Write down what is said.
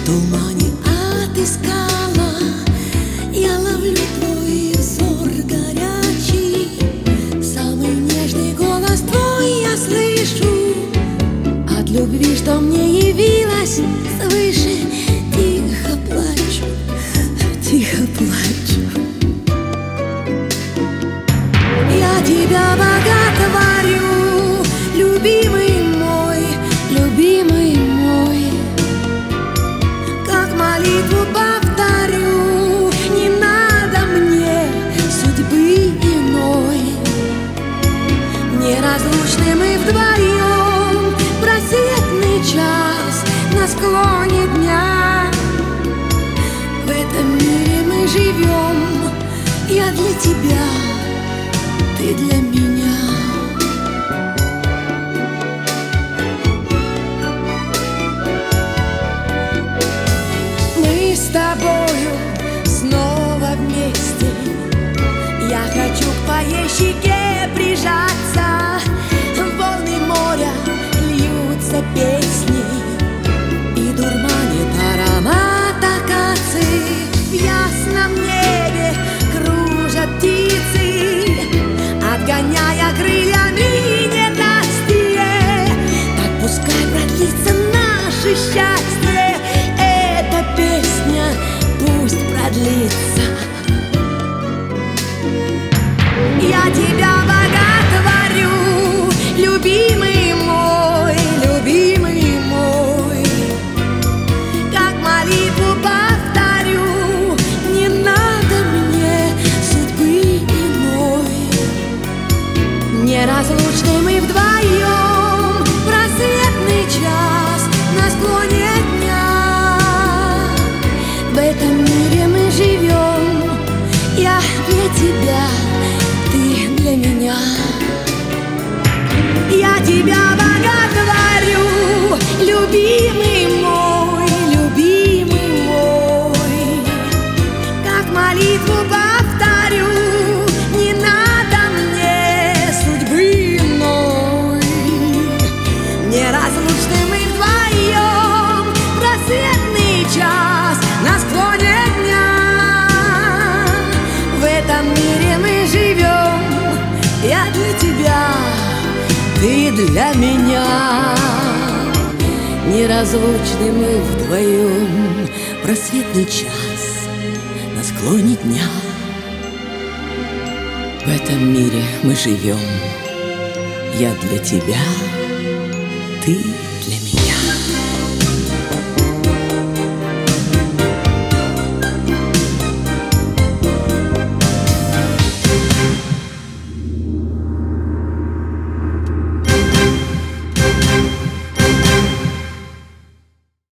тумане отыскала, я ловлю твой взор горячий, самый нежный голос твой я слышу. От любви, что мне явилась свыше, тихо плачу, тихо плачу. Я тебя боготворю, любимый мой, любимый мой. Как молитву повторю, не надо мне судьбы иной. Неразлучны мы вдвоем, просветный час на склоне дня. В этом мире мы живем, я для тебя, ты для меня. Мы с тобою снова вместе, я хочу к твоей щеке прижаться. Волны моря льются песней и дурманит аромат акации. В ясном небе кружат птицы, отгоняя крыльями ненастье. Так пускай продлится наше счастье, эта песня пусть продлится. Я тебя боготворю, любимый мой, любимый мой. Как молитву повторю, не надо мне судьбы иной. Неразлучны мы вдвоем, просветный час на склоне дня. В этом мире мы живем, я для тебя, ты для меня. Я тебя боготворю, любимый мой, любимый мой. Как молитву повторю, не надо мне судьбы иной. Неразлучны мы вдвоем, просветный час на склоне дня. В этом мире мы живем, я для тебя, ты для меня. Неразлучны мы вдвоем, просветный час на склоне дня. В этом мире мы живем, я для тебя, ты